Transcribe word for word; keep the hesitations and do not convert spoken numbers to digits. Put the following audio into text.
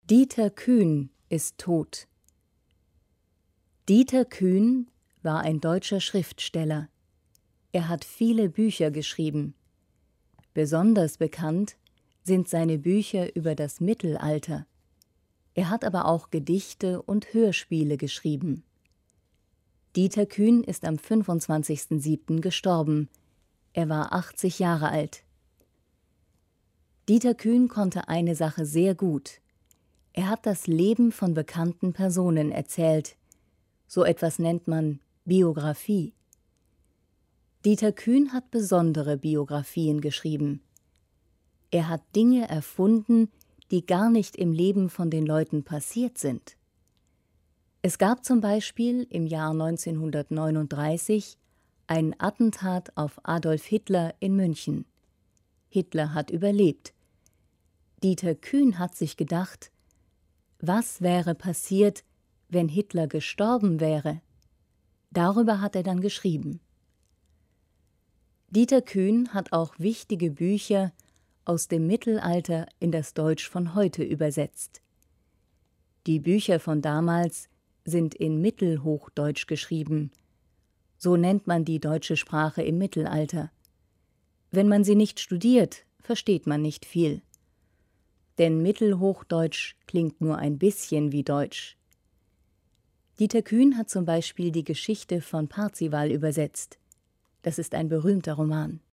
Dieter Kühn ist tot. Dieter Kühn war ein deutscher Schriftsteller. Er hat viele Bücher geschrieben. Besonders bekannt sind seine Bücher über das Mittelalter. Er hat aber auch Gedichte und Hörspiele geschrieben. Dieter Kühn ist am fünfundzwanzigsten siebten gestorben. Er war achtzig Jahre alt. Dieter Kühn konnte eine Sache sehr gut. Er hat das Leben von bekannten Personen erzählt. So etwas nennt man Biografie. Dieter Kühn hat besondere Biografien geschrieben. Er hat Dinge erfunden, die gar nicht im Leben von den Leuten passiert sind. Es gab zum Beispiel im Jahr neunzehnhundertneununddreißig ein Attentat auf Adolf Hitler in München. Hitler hat überlebt. Dieter Kühn hat sich gedacht, was wäre passiert, wenn Hitler gestorben wäre? Darüber hat er dann geschrieben. Dieter Kühn hat auch wichtige Bücher aus dem Mittelalter in das Deutsch von heute übersetzt. Die Bücher von damals sind in Mittelhochdeutsch geschrieben. So nennt man die deutsche Sprache im Mittelalter. Wenn man sie nicht studiert, versteht man nicht viel. Denn Mittelhochdeutsch klingt nur ein bisschen wie Deutsch. Dieter Kühn hat zum Beispiel die Geschichte von Parzival übersetzt. Das ist ein berühmter Roman.